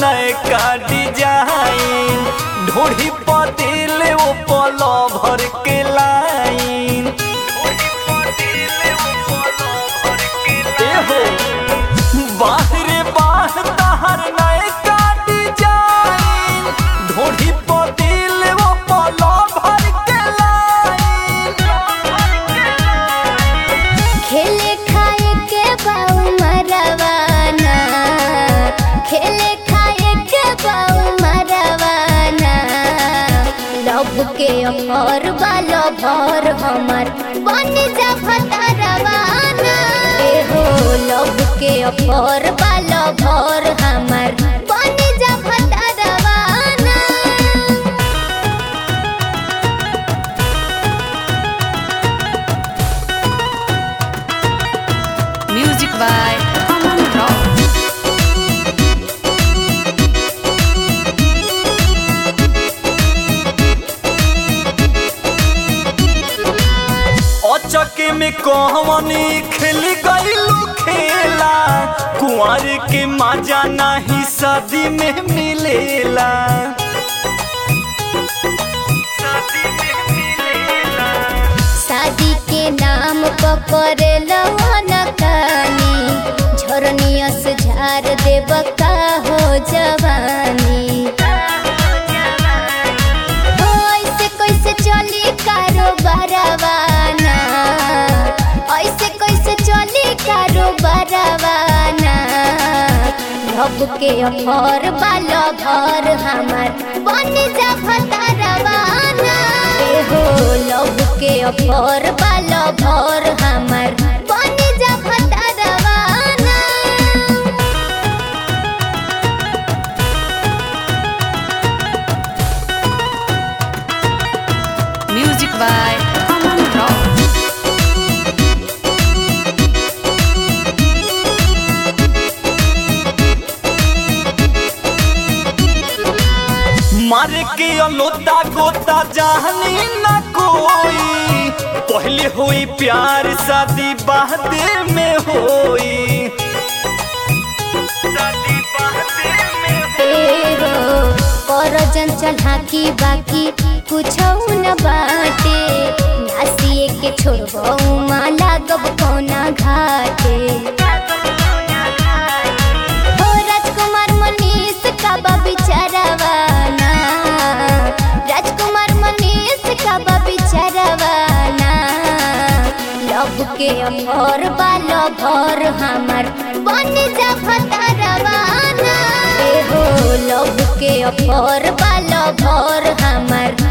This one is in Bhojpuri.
नए का डिजाइन ढोढ़ी पतिल वो पलो भर के लाइन हो बाहरे बाह तहर नए का डिजाइन ढोढ़ी पतिल वो पलो भर के लाइन खेले खाए के बाऊ मरवाना खेले खाए के बाऊ मरवाना लब के अमर बालो भर हमर बन जा भतरवाना एहो लब के अमर बालो भर हमर बन जा भतरवाना। Music by Aman Rock. अचके में कहवनी खेल गईलू खेला कुंवर के मजा नहीं शादी में मिलेला शादी के नाम पकड़े लवनकानी झरनियस झार देव का हो जवानी हो ऐसे कैसे चली कारोबारवाना ऐसे कैसे चली कारोबारवाना लब के अफर बालो भर हमार बन जा भतरवाना एहो लब के अफर बालो भर हमार बन जा भतरवाना। Music by Aman Rock. मारे के अलोता गोता जानी न कोई पहले होई प्यार शादी बाद में होई शादी बाद में एहो करजन चढ़ाकी बाकी कुछ न बाटे नासिए के छोड़बो माला गब कोना घाटे हो राजकुमार मनीष का बा बिचारवाना राजकुमार मनीष का बा बिचारवाना लब के अमर बालो भर हमार बन जा भतरवाना एहो लब के अमर बालो भर हमार